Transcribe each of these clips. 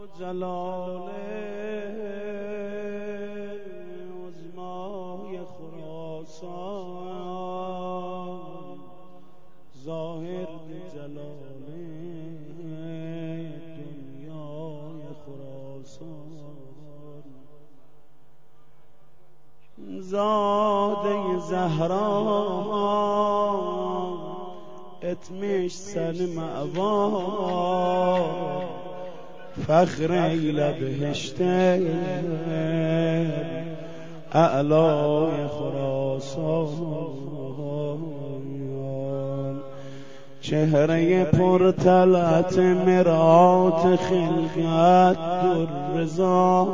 جلال عظمای خراسان ظاهر جلال دنیای خراسان زاده زهرا اتمش سن معوار فخر ایل بهشت اعلای خراسان چهره پرطلعت مرآت خلقت دررضا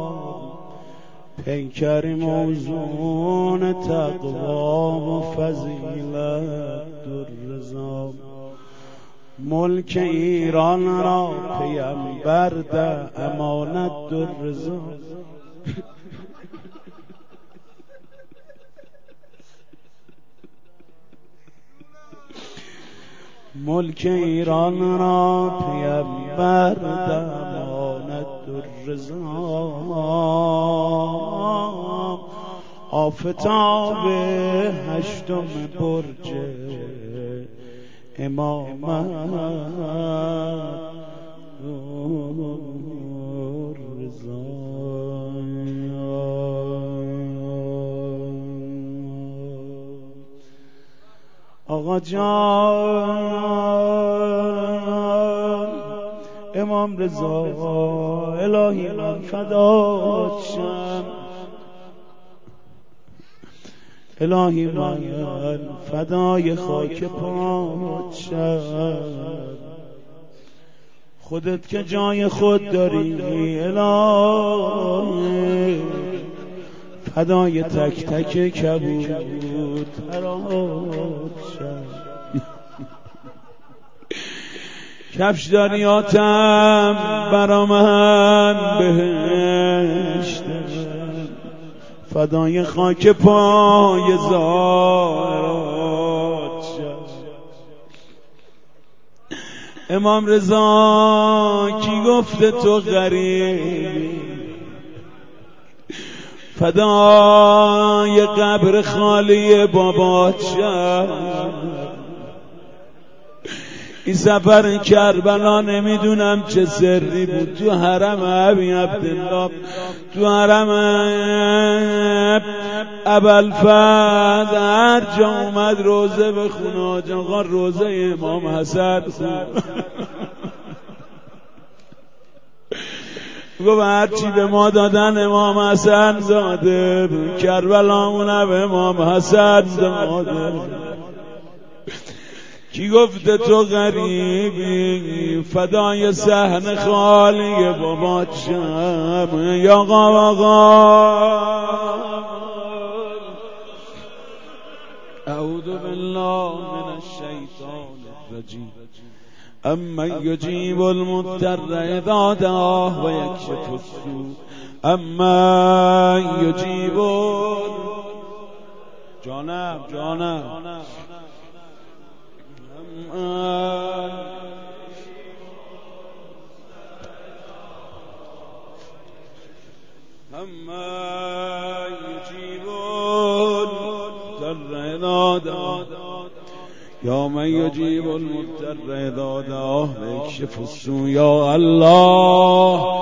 پیکر موزون تقوا و فضیلت دررضا ملک ایران را پیمبر ده امانت دررضا ملک ایران را پیمبر ده امانت دررضا آفتاب هشتم برج امامت رضا آقا جان امام رضا الهی من فدات شم الهی من فدای خاک پات شم خودت که جای خود داری الهی فدای تک تک کبوترات شم کفش دریاتم برا من بهشت فدای خاک پای زارات شد امام رضا کی گفته تو غریبی فدای قبر خالی بابات شد این سفر کربلا نمیدونم چه سری بود تو حرم ابی عبدالله تو حرم ابوالفضل هر جا اومد روزه بخونه آقا روزه امام حسن گفت هرچی به ما دادن امام حسن زاده کربلامونه به امام حسن زاده کی گفته تو غریبی فدای صحن خالی بابات شم یا آقا اعوذ بالله من الشیطان الرجیم امن یجیب المضطر اذا دعاه و یکشف السوء امن یجیب جانم أما يجيبون المضطر إذا دعاه يا من يجيب المضطر إذا دعاه ويكشف السوء يا الله